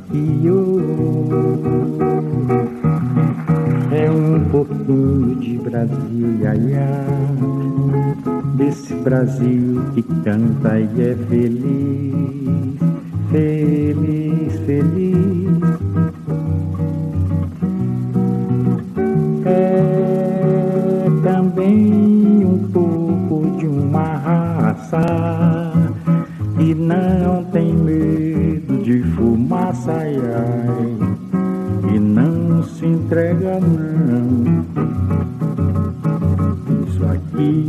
aqui é um pouquinho de Brasil, iaiá, desse Brasil que canta e é feliz, feliz, feliz. É também um pouco de uma raça que não tem medo de fumaça, ai, ai, e não se entrega não. Isso aqui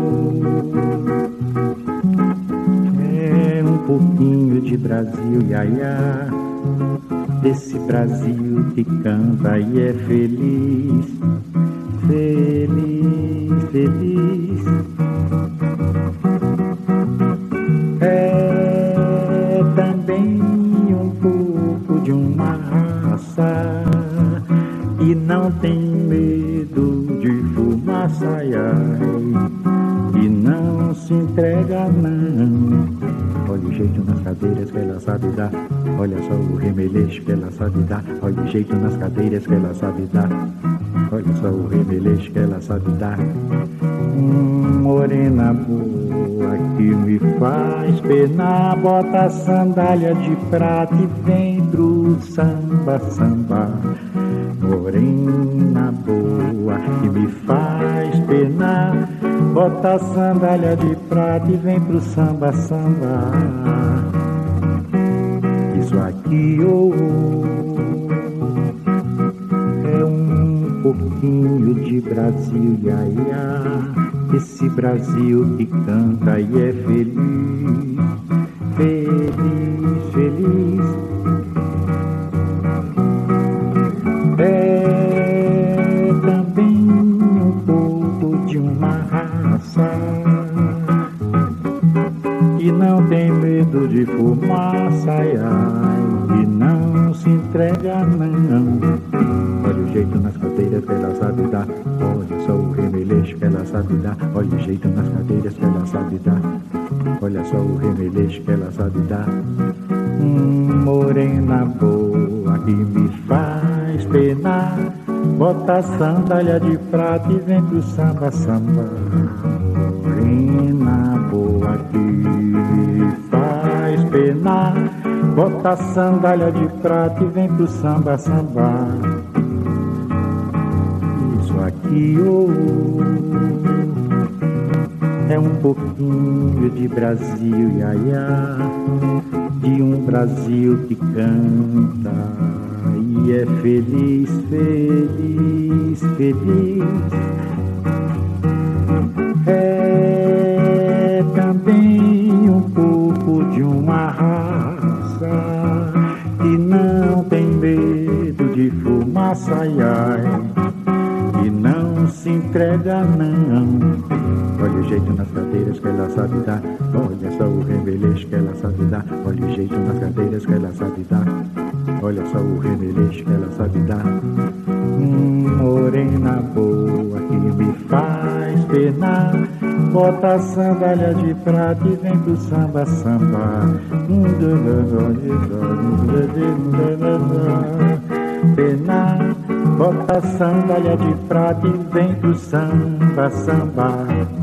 é um pouquinho de Brasil, iaiá, desse Brasil que canta e é feliz, feliz, feliz. É também um pouco de uma raça e não tem medo de fumaça, ai, ai, e não se entrega não. Olha o jeito nas cadeiras que ela sabe dar, olha só o remeleixo que ela sabe dar. Olha o jeito nas cadeiras que ela sabe dar, olha só o remeleixo que ela sabe dar. Morena boa que me faz penar, bota a sandália de prata e vem pro samba, samba. Morena boa que me faz penar, bota a sandália de prata e vem pro samba, samba. Isso aqui é um pouquinho de Brasil, iaiá, esse Brasil que canta e é feliz, feliz, feliz. É também um pouco de uma raça que não tem medo de fumaça, ai, ai, e não se entrega não. Olha o jeito nas cadeiras que ela sabe dar, olha só o remeleixo que ela sabe dar. Olha o jeito nas cadeiras que ela sabe dar, olha só o remeleixo que ela sabe dar. Morena boa que me faz penar, bota a sandália de prata e vem pro samba, samba. Morena boa que me faz penar, bota a sandália de prata e vem pro samba, samba. Isso aqui é um pouquinho de Brasil, iaiá, de um Brasil que canta e é feliz, feliz, feliz. É também um pouco de uma raça que não tem medo de fumaça, ai, ai, e não se entrega não. Olha o jeito nas cadeiras que ela sabe dar, olha só o remeleixo que ela sabe dar. Olha o jeito nas cadeiras que ela sabe dar, olha só o remeleixo que ela sabe dar. Morena boa que me faz penar, bota a sandália de prata e vem pro samba, samba. Penar, bota a sandália de prata e vem pro samba, samba.